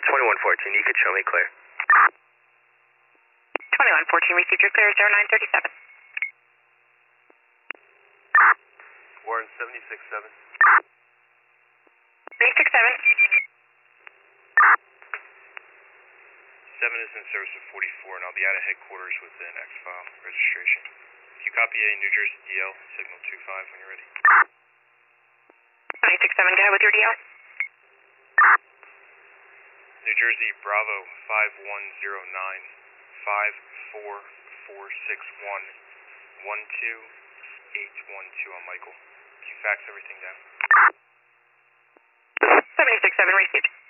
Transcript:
2114, you could show me clear. 2114, received your clear, 0937. Warren 767. 367. 7 is in service of 44, and I'll be out of headquarters with an X-file registration. If you copy a New Jersey DL, signal 25 when you're ready. 967, go ahead with your DL. New Jersey Bravo 5109 54461 12812 on Michael. Can you fax everything down? 767 received.